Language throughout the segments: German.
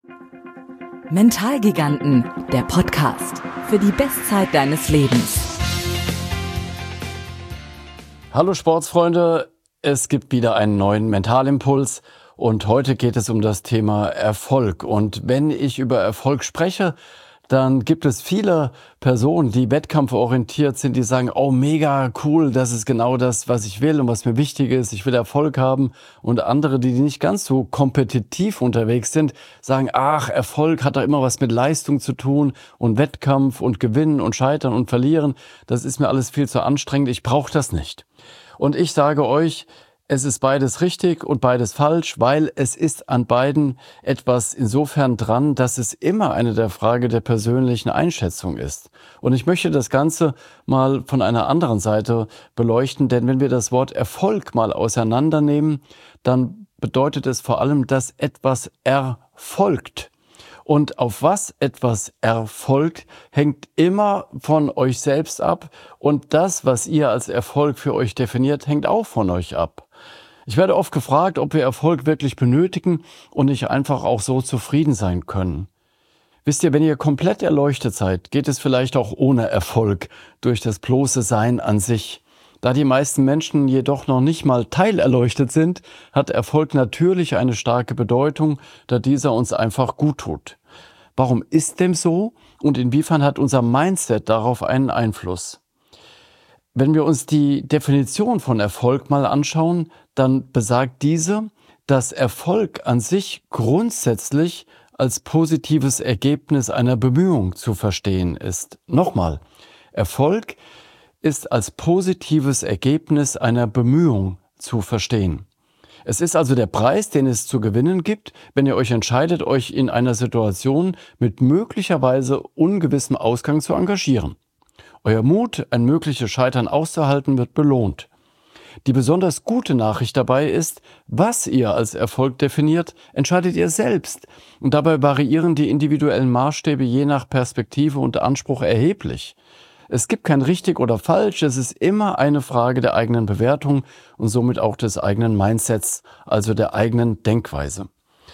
Mentalgiganten, der Podcast für die Bestzeit deines Lebens. Hallo Sportsfreunde, es gibt wieder einen neuen Mentalimpuls und heute geht es um das Thema Erfolg. Und wenn ich über Erfolg spreche, dann gibt es viele Personen, die wettkampforientiert sind, die sagen, oh mega cool, das ist genau das, was ich will und was mir wichtig ist, ich will Erfolg haben. Und andere, die nicht ganz so kompetitiv unterwegs sind, sagen, ach, Erfolg hat doch immer was mit Leistung zu tun und Wettkampf und Gewinnen und Scheitern und Verlieren. Das ist mir alles viel zu anstrengend, ich brauche das nicht. Und ich sage euch, es ist beides richtig und beides falsch, weil es ist an beiden etwas insofern dran, dass es immer eine Frage der persönlichen Einschätzung ist. Und ich möchte das Ganze mal von einer anderen Seite beleuchten, denn wenn wir das Wort Erfolg mal auseinandernehmen, dann bedeutet es vor allem, dass etwas erfolgt. Und auf was etwas erfolgt, hängt immer von euch selbst ab. Und das, was ihr als Erfolg für euch definiert, hängt auch von euch ab. Ich werde oft gefragt, ob wir Erfolg wirklich benötigen und nicht einfach auch so zufrieden sein können. Wisst ihr, wenn ihr komplett erleuchtet seid, geht es vielleicht auch ohne Erfolg durch das bloße Sein an sich. Da die meisten Menschen jedoch noch nicht mal teilerleuchtet sind, hat Erfolg natürlich eine starke Bedeutung, da dieser uns einfach gut tut. Warum ist dem so und inwiefern hat unser Mindset darauf einen Einfluss? Wenn wir uns die Definition von Erfolg mal anschauen, dann besagt diese, dass Erfolg an sich grundsätzlich als positives Ergebnis einer Bemühung zu verstehen ist. Nochmal, Erfolg ist als positives Ergebnis einer Bemühung zu verstehen. Es ist also der Preis, den es zu gewinnen gibt, wenn ihr euch entscheidet, euch in einer Situation mit möglicherweise ungewissem Ausgang zu engagieren. Euer Mut, ein mögliches Scheitern auszuhalten, wird belohnt. Die besonders gute Nachricht dabei ist, was ihr als Erfolg definiert, entscheidet ihr selbst. Und dabei variieren die individuellen Maßstäbe je nach Perspektive und Anspruch erheblich. Es gibt kein richtig oder falsch, es ist immer eine Frage der eigenen Bewertung und somit auch des eigenen Mindsets, also der eigenen Denkweise.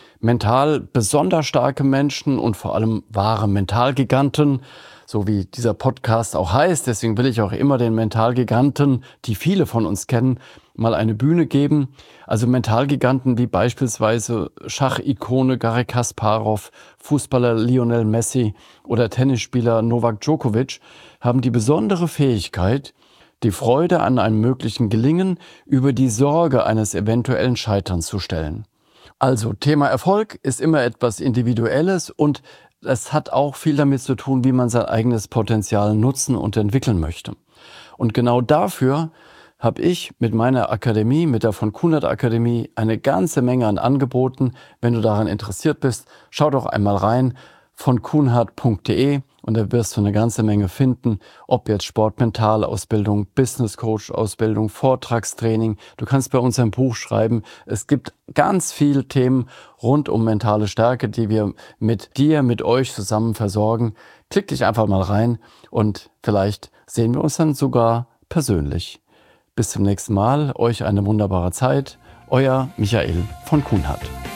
Mental besonders starke Menschen und vor allem wahre Mentalgiganten, so wie dieser Podcast auch heißt, deswegen will ich auch immer den Mentalgiganten, die viele von uns kennen, mal eine Bühne geben. Also Mentalgiganten wie beispielsweise Schachikone Garry Kasparov, Fußballer Lionel Messi oder Tennisspieler Novak Djokovic haben die besondere Fähigkeit, die Freude an einem möglichen Gelingen über die Sorge eines eventuellen Scheiterns zu stellen. Also Thema Erfolg ist immer etwas Individuelles und es hat auch viel damit zu tun, wie man sein eigenes Potenzial nutzen und entwickeln möchte. Und genau dafür habe ich mit meiner Akademie, mit der von Kuhnert Akademie, eine ganze Menge an Angeboten. Wenn du daran interessiert bist, schau doch einmal rein von kuhnert.de und da wirst du eine ganze Menge finden, ob jetzt Sportmentalausbildung, Business Coach Ausbildung, Vortragstraining. Du kannst bei uns ein Buch schreiben. Es gibt ganz viele Themen rund um mentale Stärke, die wir mit dir, mit euch zusammen versorgen. Klick dich einfach mal rein und vielleicht sehen wir uns dann sogar persönlich. Bis zum nächsten Mal. Euch eine wunderbare Zeit. Euer Michael von Kuhnert.